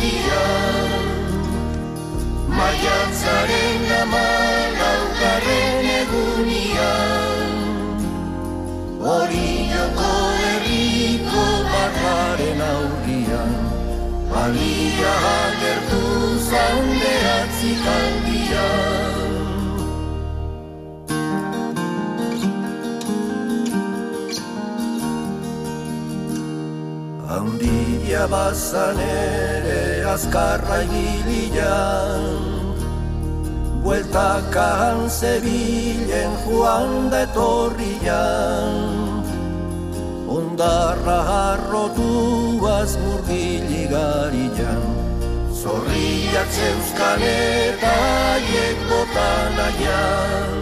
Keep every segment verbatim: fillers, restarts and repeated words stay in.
aldian, maiatzaren hamalaugarren egunian, Orioko herriko barraren aurrian, alia agertu zaun behatzik aldian. Handia bazan ere azkarra ibilian, bueltakan zebilen joan da etorrian, ondarra harrotuaz murgiligarian, zorriak zeuzkan eta haiek botan aian.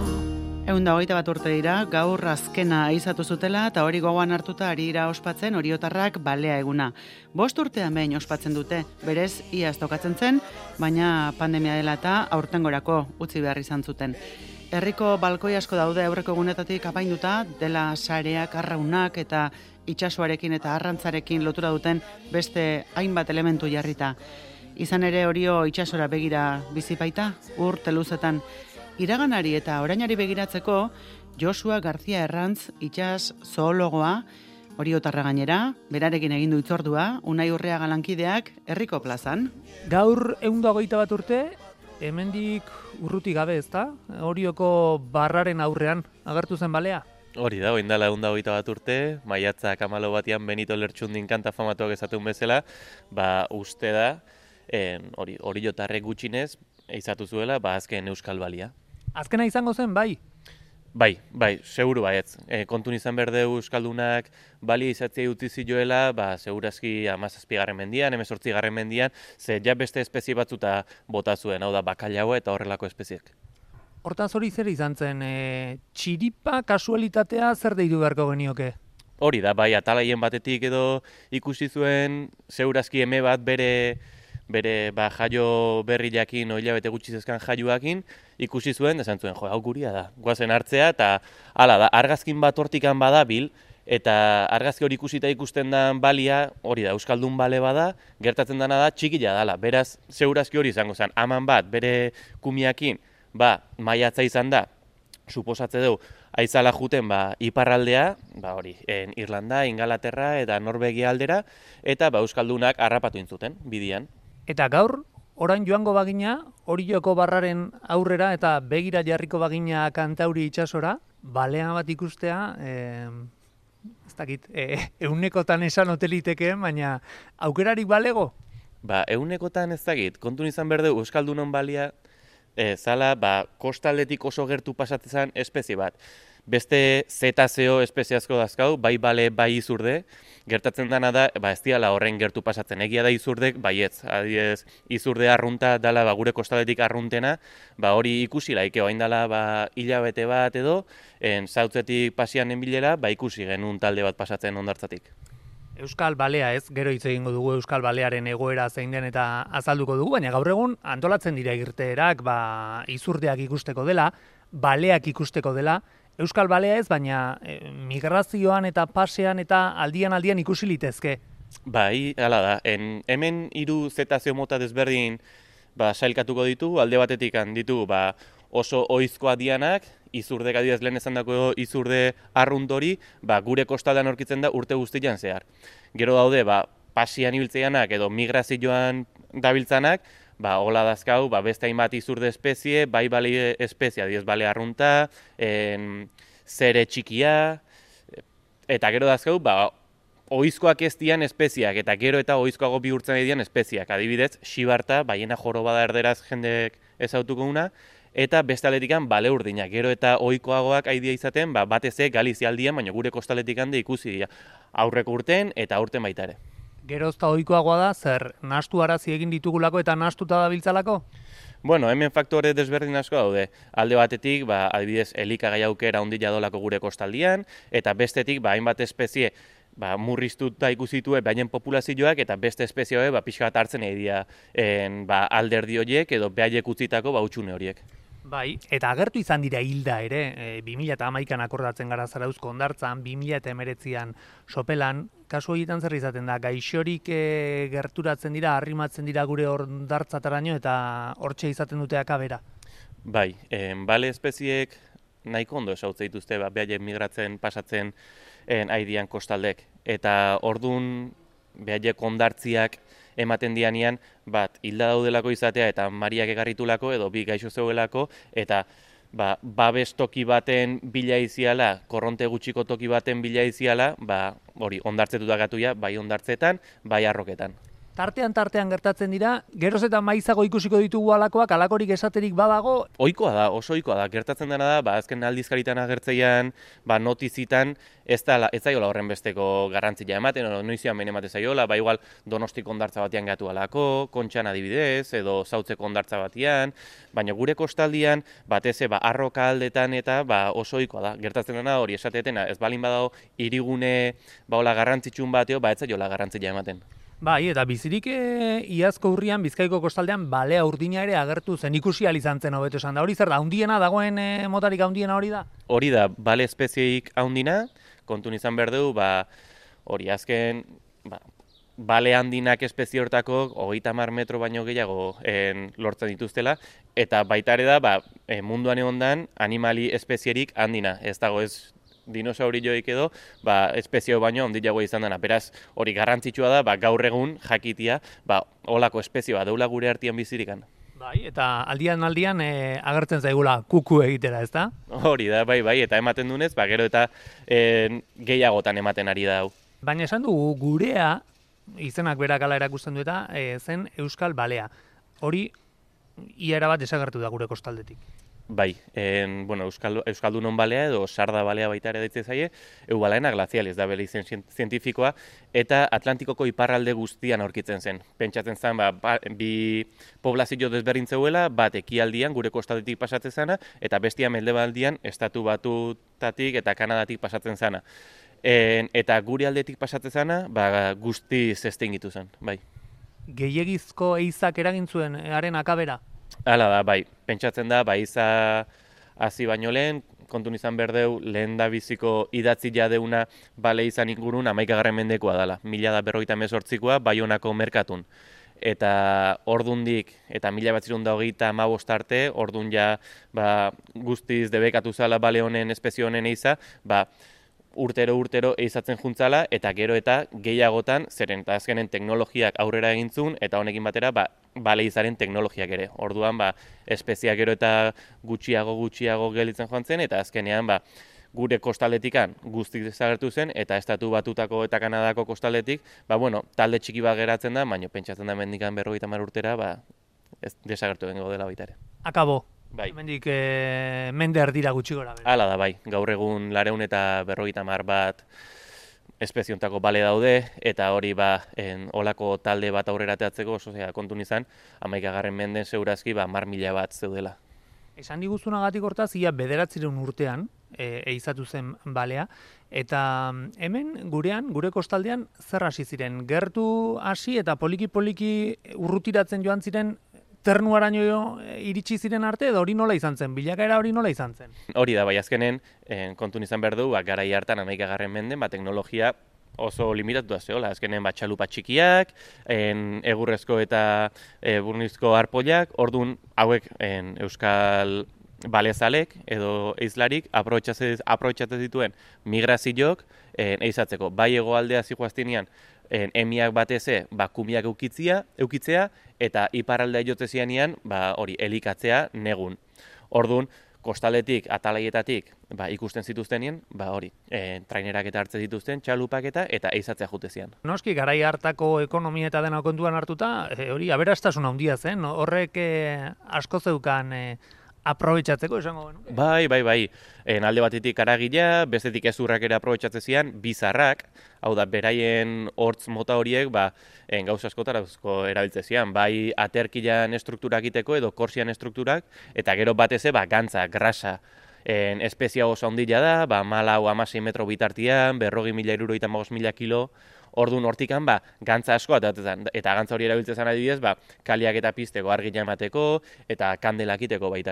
Ehun da hogeita bat urte dira, gaur azkena izatu zutela eta hori gogoan hartuta ari ira ospatzen oriotarrak balea eguna. Bost urtean behin ospatzen dute, berez iaz tokatzen zen, baina pandemia dela eta aurtengorako utzi behar izan zuten. Herriko balkoi asko daude aurreko egunetatik apainduta, dela sareak, arraunak eta itsasoarekin eta arrantzarekin lotura duten beste hainbat elementu jarrita. Izan ere Orio itsasora begira bizipaita, urte luzetan. Iraganari eta orainari begiratzeko Josua García Herrantz itsas zoologoa, oriotarra gainera, berarekin egin du hitzordua, Unai Urreaga lankideak herriko plazan. Gaur ehun eta hogeita bat urte, hemendik urruti gabe, ezta? Orioko barraren aurrean agertu zen balea. Hori da, orain dela ehun eta hogeita bat urte, maiatzak hamalau batian Benito Lertxundin kanta famatuak esaten bezala, ba uste da, en, hori oriotarrek gutxinez izatu zuela, ba azken euskal balia. Azkena izango zen, bai? Bai, bai, seguru baietz. E, kontun izan berde euskaldunak balia izatzea utzi zioela, ba, segurazki hamazazpigarren mendian, hemezortzigarren mendian, ze ja beste espezie batzuta bota zuen, hau da bakailaua eta horrelako espeziek. Hortaz hori zer izan zen, e, txiripa kasualitatea zer deitu beharko genioke? Hori da, bai, atalaien batetik edo ikusi zuen segurazki eme bat bere bere ba, jaio berri jakin, hilabete gutxi zezkan jaioakin, ikusi zuen, esan zuen, jo, hau guria da, guazen hartzea, eta hala da, argazkin bat hortikan badabil, eta argazki hori ikusita ikusten da balia, hori da, euskaldun bale bada, gertatzen dana da, txikila dala, beraz, segurazki hori izango zen, haman bat, bere kumiakin, ba, maiatza izan da, suposatze dugu, aizala juten ba, iparraldea, ba, hori, en Irlanda, Ingalaterra eta Norvegia aldera, eta ba, euskaldunak harrapatu intzuten, bidian. Eta gaur, orain joango bagina, Orioko barraren aurrera eta begira jarriko bagina Kantauri itsasora, balea bat ikustea, eh, ez dakit, eh, eunekotan esan hotelitekeen, baina aukerarik balego? Ba, eunekotan ez dakit, kontun izan berde euskaldunon balia, eh, zala, ba, kostaldetik oso gertu pasatzen espezie bat. Beste zetazeo espezie asko dazkau, bai bale, bai izurde, gertatzen dana da, ba ez diala horren gertu pasatzen. Egia da izurdek, baietz, adiez, izurde arrunta dala ba, gure kostaldetik arruntena, ba hori ikusi laike, oain dala ba, hilabete bat edo, en, zautzetik pasian enbilela, ba ikusi genuen talde bat pasatzen ondartzatik. Euskal balea ez, gero hitz egingo dugu Euskal balearen egoera zein den eta azalduko dugu, baina gaur egun antolatzen dira irteerak, ba, izurdeak ikusteko dela, baleak ikusteko dela, Euskal balea ez, baina e, migrazioan eta pasean eta aldian-aldian ikusi litezke. Bai, hala da. En, hemen hiru zetazeo mota desberdin ba, sailkatuko ditu, alde batetik ditu ba, oso ohizkoa dianak, izurdek adibidez lehen esandako izurde arrunt hori, ba, gure kostaldean aurkitzen da urte guztian zehar. Gero daude, ba, pasian ibiltzeianak edo migrazioan dabiltzanak, ba, hola dazkau, ba, beste hainbat izurde espezie, bai bale espezie, adibidez bale arrunta, en, zere txikia, eta gero dazkau, ba, ohizkoak ez dian espeziak, eta gero eta ohizkoago bihurtzen dian espeziak, adibidez, xibarta, baiena joroba da erderaz jendek ezautuko una, eta beste aletikan bale urdinak, gero eta ohikoagoak aidia izaten, ba, batezek galizialdian, baina gure kostaletik hande ikusi dira, aurreko urten eta aurten baita ere. Gerozta ohikoagoa da, zer, nahastu arazi egin ditugulako eta nahastuta dabiltzalako? Bueno, hemen faktore desberdin asko daude. Alde batetik, ba, adibidez, elikagai aukera ondila dolako gure kostaldian, eta bestetik, ba, hainbat espezie ba, murriztuta ikusitue bainen populazioak, eta beste espezioe ba, pixka bat hartzen egia ba, alderdi horiek edo behaiek utzitako ba, utxune horiek. Bai, eta agertu izan dira hilda ere, e, bi mila hamaikan akordatzen gara Zarauzko hondartzan, bi mila hemeretzian sopelan, kasu horietan zer izaten da, gaixorik e, gerturatzen dira, arrimatzen dira gure hondartzataraino eta hortxe izaten dute akabera. Bai, en, bale espeziek nahiko ondo esautze dituzte, ba, behaiek migratzen, pasatzen en, aidian kostaldek. Eta ordun behaiek hondartziak ematen dianean, bat, hilda daudelako izatea eta Mariak egarritulako edo bi gaixo zeuelako, eta ba, babes toki baten bila iziala, korronte gutxiko toki baten bila iziala, ba, hori, hondartzetuta gatuia, bai hondartzetan, bai arroketan. Tartean tartean gertatzen dira, geroz eta maizago ikusiko ditugu alakoak, alakorik esaterik badago. Ohikoa da, oso ohikoa da. Gertatzen dena da, ba, azken aldizkaritan agertzeian, ba, notizitan, ez da, ez zaiola horren besteko garrantzia ematen, o, noizian behin ematen zaiola, ba, igual Donostiko hondartza batean gatu alako, Kontxan adibidez, edo Sautzeko hondartza batean, baina gure kostaldian, batez ba, arroka aldetan eta ba, oso ohikoa da. Gertatzen dena hori esatetena, ez balin badago hirigune ba, hola garrantzitsun bateo, ba, ez zaiola garrantzia ematen. Bai, eta bizirik e, iazko urrian Bizkaiko kostaldean balea urdina ere agertu zen, ikusi ahal izan zen hobeto esan da. Hori zer da, handiena dagoen e, motarik handiena hori da? Hori da, bale espezieik handina, kontun izan behar dugu, ba, hori azken, ba, bale handinak espezie hortako hogeita hamar metro baino gehiago en, lortzen dituztela, eta baita ere da, ba, e, munduan egondan animali espezierik handina, ez dago ez dinosaurioik edo, ba, espezie baino handiago izan dena. Beraz, hori garrantzitsua da, ba, gaur egun jakitia, ba, holako espezie bat deula gure artean bizirikan. Bai, eta aldian aldian e, agertzen zaigula kuku egitera, ez da? Hori da, bai, bai, eta ematen dunez, ba, gero eta e, gehiagotan ematen ari da hau. Baina esan dugu gurea, izenak berak ala erakusten du eta e, zen Euskal Balea. Hori, iara bat desagertu da gure kostaldetik. Bai, en, bueno, Euskal, Euskaldunon balea edo sarda balea baita ere deitzen zaie, eubalaena glazialis da bere izen zientifikoa, eta Atlantikoko iparralde guztian aurkitzen zen. Pentsatzen zen, ba, ba, bi poblazio desberdin zeuela, bat ekialdian gure kostaldetik pasatzen zana, eta bestia mendebaldian estatu batutatik eta Kanadatik pasatzen zana. En, eta gure aldetik pasatzen zana, ba, guztiz estingitu zen, bai. Gehiegizko eizak eragin zuen haren akabera? Hala da, bai, pentsatzen da, bai, iza hasi baino lehen, kontun izan berdeu, lehen da biziko idatzi jadeuna bale izan ingurun hamaikagarren mendekoa dela, mila da berrogeita hemezortzikoa Baionako merkatun. Eta ordundik, eta mila batzirun da hogeita hamabost arte, ordun ja ba, guztiz debekatu zala bale honen, espezie honen eiza, ba, urtero urtero eizatzen juntzala, eta gero eta gehiagotan, zeren eta azkenen teknologiak aurrera egintzun, eta honekin batera, ba, bale izaren teknologiak ere. Orduan, ba, espeziak gero eta gutxiago gutxiago gelitzen joan zen, eta azkenean, ba, gure kostaldetikan guztik desagertu zen, eta estatu batutako eta Kanadako kostaldetik, ba, bueno, talde txiki bat geratzen da, baina pentsatzen da mendikan berrogeita hamar urtera, ba, ez desagertu egingo dela baita ere. Akabo. Bai. Hemendik e, mende erdira gutxi gora. Bera. Hala da, bai. Gaur egun lareun eta berrogeita hamar bat espeziontako bale daude, eta hori ba, en, olako talde bat aurrera teatzeko, oso zera, kontun izan, hamaikagarren menden zeurazki, ba, mar mila bat zeudela. Esan diguzunagatik hortaz, ia bederatzireun urtean, e, eizatu zen balea, eta hemen gurean, gure kostaldean, zer hasi ziren? Gertu hasi eta poliki-poliki urrutiratzen joan ziren ternuaraino iritsi ziren arte, edo hori nola izan zen? Bilakaera hori nola izan zen? Hori da, bai, azkenen, en, kontun izan behar du, ba, garai hartan hamaikagarren menden, ba, teknologia oso limitatu da zehola, azkenen ba, txalupa txikiak, en, egurrezko eta e, burnizko arpoiak, ordun hauek en, Euskal balezalek edo eizlarik aprobetxatzen dituen migrazioak eizatzeko. Bai hegoaldea zijoaztinean emiak bateze ba, kumiak eukitzia, eukitzea eta iparraldea jotze zianean ba, hori elikatzea negun. Orduan, kostaletik, atalaietatik ba, ikusten zituztenien, ba, hori, e, trainerak eta hartze dituzten, txalupak eta eta eizatzea jute zian. Noski, garai hartako ekonomia eta dena kontuan hartuta, e, hori aberastasun handia zen, horrek e, asko zeukan e, aprobetxatzeko esango genuke. Bai, bai, bai. En alde batetik aragila, bestetik ezurrak ere aprobetxatze zian, bizarrak, hau da, beraien hortz mota horiek, ba, en gauza askotarazko erabiltze zian, bai aterkilan estrukturak iteko edo korsian estrukturak, eta gero bateze, ba, gantza, grasa, en espezia oso handia da, ba, malau amasei metro bitartian, berrogi mila irurogeita hamabost mila kilo, orduan hortikan, ba, gantza asko atatzen, eta gantza hori erabiltzen adibidez, ba, kaliak eta pizteko argia emateko, eta kandelak iteko baitare.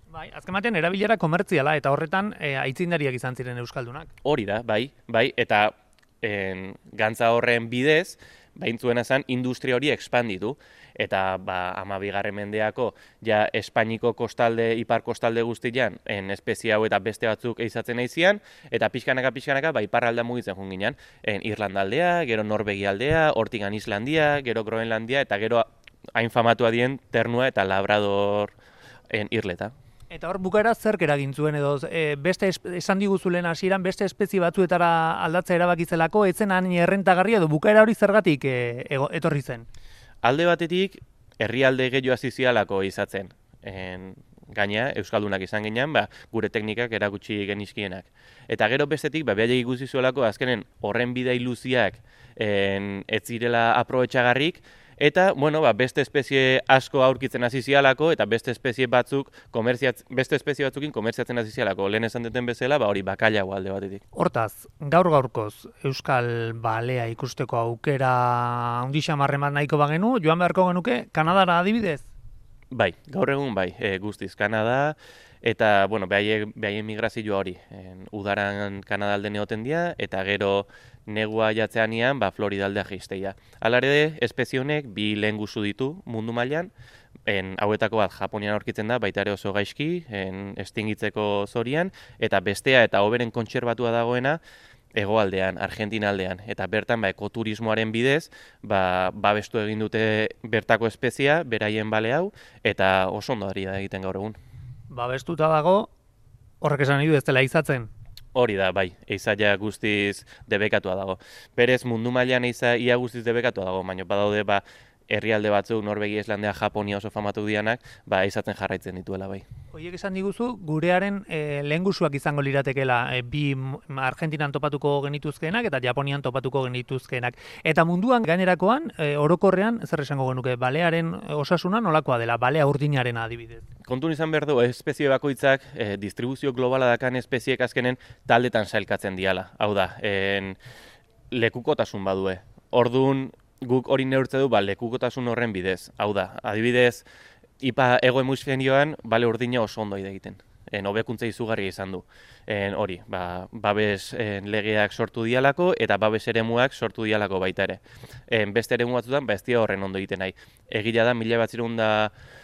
Bai, azken batean erabilera komertziala eta horretan e, aitzindariak izan ziren euskaldunak. Hori da, bai, bai, eta en, gantza horren bidez, baintzuena zen industria hori expanditu. Eta ba, amabigarren mendeako ja Espainiko kostalde, ipar kostalde guztian, en espezie hau eta beste batzuk eizatzen aizian, eta pixkanaka pixkanaka ba, iparralda mugitzen joan ginen. En Irlanda aldea, gero Norvegia aldea, hortigan Islandia, gero Groenlandia, eta gero hain famatua dien Ternua eta Labrador en Irleta. Eta hor bukaera zerk eragin zuen edo e, beste esan diguzulen hasieran beste espezie batzuetara aldatzea erabakitzelako etzen hain errentagarria edo bukaera hori zergatik e, ego, etorri zen? Alde batetik herrialde gehiago azizialako izatzen. En, gaina euskaldunak izan ginean, ba, gure teknikak erakutsi genizkienak. Eta gero bestetik ba behaiek ikusi zuelako azkenen horren bidai luziak en, ez zirela aprobetxagarrik. Eta, bueno, ba, beste espezie asko aurkitzen hasi zialako eta beste espezie batzuk komertziatz, beste espezie batzukin komertziatzen hasi zialako. Lehen esan duten bezala, ba hori bakailago alde batetik. Hortaz, gaur gaurkoz euskal balea ikusteko aukera handi xamarren bat nahiko bagenu, joan beharko genuke Kanadara adibidez? Bai, gaur egun bai, e, guztiz Kanada eta bueno, behaien behaien migrazioa hori. En, udaran Kanada alden egoten dira eta gero negua jatzeanian, ba, Florida aldea jeisteia. Hala ere, espezie honek bi lehengusu ditu mundu mailan, en, hauetako bat Japonian aurkitzen da, baita ere oso gaizki, en, estingitzeko zorian, eta bestea eta hoberen kontserbatua dagoena, hegoaldean, Argentina aldean, eta bertan ba, ekoturismoaren bidez, ba, babestu egin dute bertako espezia, beraien bale hau, eta oso ondo ari da egiten gaur egun. Babestuta dago, horrek esan nahi du ez dela izatzen. Hori da, bai, eizaia guztiz debekatua dago. Berez mundu mailan eiza ia guztiz debekatua dago, baina badaude ba, herrialde batzuk, Norvegia, Islandia, Japonia oso famatu dianak, ba, eizatzen jarraitzen dituela bai. Horiek esan diguzu, gurearen e, lehengusuak izango liratekela e, bi Argentinan topatuko genituzkeenak eta Japonian topatuko genituzkeenak. Eta munduan gainerakoan, e, orokorrean, zer esango genuke, balearen osasuna nolakoa dela, balea urdinaren adibidez? Kontun izan behar du, espezie bakoitzak, e, distribuzio globala dakan espeziek azkenen taldetan sailkatzen diala. Hau da, en, lekukotasun badue. Orduan, guk hori neurtze du, ba, lekukotasun horren bidez. Hau da, adibidez, ipa ego hemisferioan bale urdina oso ondo egiten. En hobekuntza izugarria izan du. En hori, ba, babes en, legeak sortu dialako eta babes eremuak sortu dialako baita ere. En, beste eremu batzutan, ba, ez dira horren ondo egiten nahi. Egia da, mila batzirun da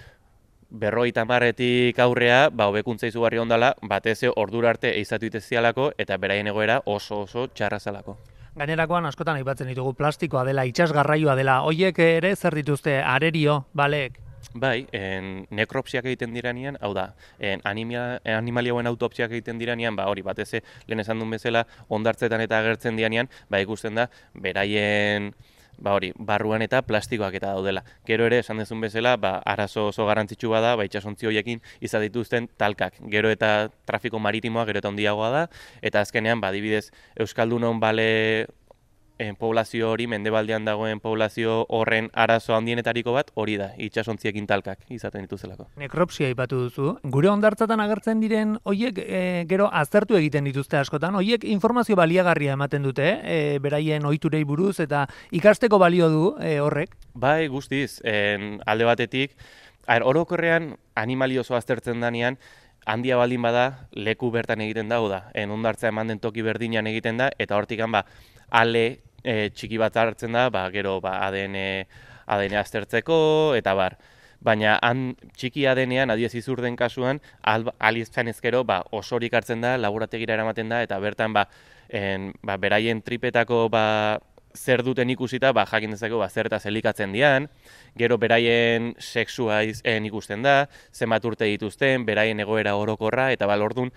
berrogeita hamarretik aurrea, ba, hobekuntza izugarri ondala, batez ordura arte eizatu itezialako eta beraien egoera oso oso txarra zalako. Gainerakoan askotan aipatzen ditugu plastikoa dela, itsasgarraioa dela, hoiek ere zer dituzte arerio, baleek? Bai, en, nekropsiak egiten diranean, hau da, en, animia, animaliauen autopsiak egiten diranean, ba hori batez lehen esan duen bezala, ondartzetan eta agertzen diranean, ba ikusten da, beraien ba hori, barruan eta plastikoak eta daudela. Gero ere, esan dezun bezala, ba, arazo oso garrantzitsu bada, ba, itxasontzi horiekin izan dituzten talkak. Gero eta trafiko maritimoa gero eta handiagoa da, eta azkenean, ba, adibidez, Euskaldunon bale en, poblazio hori, mendebaldean dagoen poblazio horren arazo handienetariko bat, hori da, itsasontziekin talkak izaten dituzelako. Nekropsia aipatu duzu. Gure hondartzatan agertzen diren hoiek e, gero aztertu egiten dituzte askotan. Hoiek informazio baliagarria ematen dute, e, beraien ohiturei buruz eta ikasteko balio du e, horrek. Bai, guztiz, en, alde batetik, orokorrean animali oso aztertzen danean, handia baldin bada, leku bertan egiten da, da, en hondartza eman den toki berdinean egiten da, eta hortikan ba, ale e, txiki bat hartzen da, ba, gero ba, A D N, A D N aztertzeko, eta bar. Baina han txiki A D N-ean, adiez izurden kasuan, alizkan ezkero ba, osorik hartzen da, laborategira eramaten da, eta bertan ba, en, ba, beraien tripetako ba, zer duten ikusita, ba, jakin dezakegu ba, zer eta zelikatzen dian, gero beraien sexua en, ikusten da, zenbat urte dituzten, beraien egoera orokorra, eta ba, ordun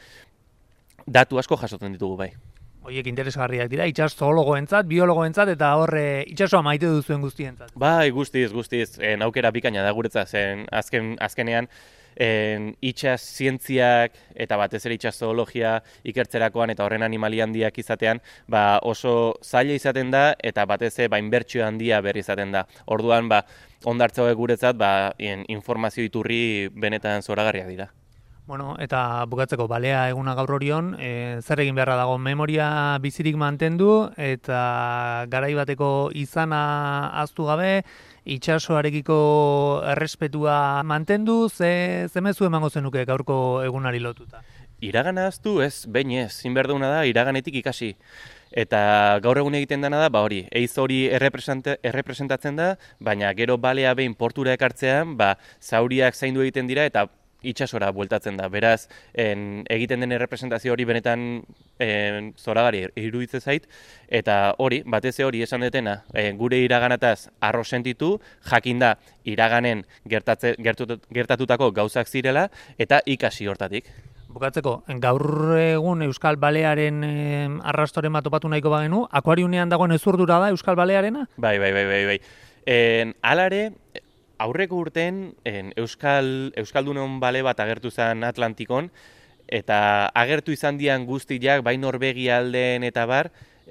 datu asko jasotzen ditugu bai. Hoiek interesgarriak dira, itsas zoologoentzat, biologoentzat eta horre itsasoa maite duzuen guztientzat. Bai, guztiz, guztiz, en, aukera bikaina da guretzat, zen azken, azkenean en, itsas zientziak eta batez ere itsas zoologia ikertzerakoan eta horren animali handiak izatean, ba, oso zaila izaten da eta batez ere ba, inbertsio handia berri izaten da. Orduan, ba, hondartza hauek guretzat, ba, en, informazio iturri benetan zoragarriak dira. Bueno, eta bukatzeko balea eguna gaur orion, e, zer egin beharra dago memoria bizirik mantendu eta garai bateko izana ahaztu gabe, itsasoarekiko errespetua mantendu, ze, ze mezu emango zenuke gaurko egunari lotuta? Iragana aztu ez, behin ez, zinberduna da iraganetik ikasi. Eta gaur egun egiten dena da, ba hori, eiz hori errepresentatzen da, baina gero balea behin portura ekartzean, ba, zauriak zaindu egiten dira eta itsasora bueltatzen da. Beraz, en, egiten den errepresentazio hori benetan en, zoragarri iruditzen zait, eta hori, batez hori esan detena, en, gure iraganataz arro sentitu, jakin da iraganen gertatze, gertut, gertatutako gauzak zirela, eta ikasi hortatik. Bukatzeko, gaur egun Euskal Balearen eh, arrastoren bat topatu nahiko bagenu, akuariunean dagoen ezurdura da Euskal Balearena? Bai, bai, bai, bai, bai. En, alare, aurreko urten en, Euskal, Euskaldunon bale bat agertu zen Atlantikon, eta agertu izan dian guztiak, bai Norvegia aldeen eta bar,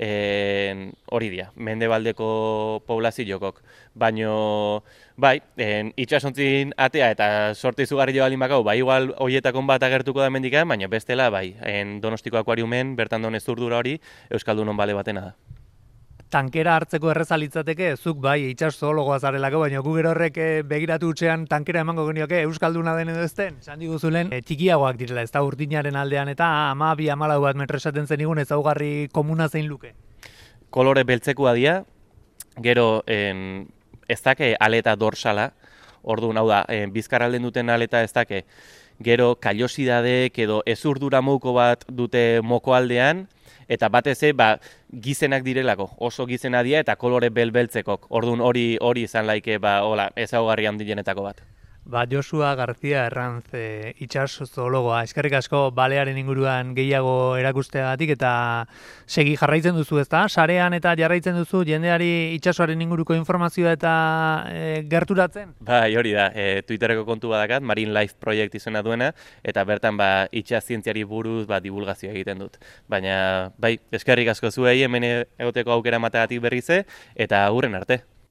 en, hori dia, mendebaldeko poblaziokok. Baino, bai, en, itxasontzin atea eta sorte izugarri jo alimakau, bai igual hoietakon bat agertuko da mendikan, baina bestela, bai, en Donostiko akuariumen, bertan don ezurdura hori, Euskaldunon bale batena da. Tankera hartzeko erreza litzateke, zuk bai itsas zoologoa zarelako, baina gu gero horrek begiratu utxean tankera emango genioke Euskalduna den edo ezten. Esan diguzulen, e, txikiagoak direla, ez da urdinaren aldean eta ama bi amalau bat metro esaten zenigun ezaugarri komuna zein luke. Kolore beltzekoa dira, gero en, ez dake aleta dorsala, orduan hau da, en, bizkarralden duten aleta ez dake, gero kallosidadek edo ezurdura mouko bat dute moko aldean, eta batez ere, ba, gizenak direlako, oso gizena dira eta kolore bel-beltzekok. Orduan hori hori izan laike, ba, hola, ezaugarri handienetako bat. Ba, Josua García Herranz, e, itsas zoologoa, eskerrik asko balearen inguruan gehiago erakusteagatik eta segi jarraitzen duzu, ezta? Sarean eta jarraitzen duzu jendeari itsasoaren inguruko informazioa eta e, gerturatzen? Bai, hori da, e, Twitterreko kontu badakat, Marine Life Project izena duena, eta bertan ba, itsas zientziari buruz ba, divulgazioa egiten dut. Baina, bai, eskerrik asko zuei hemen egoteko aukera mategatik berrize, eta hurren arte.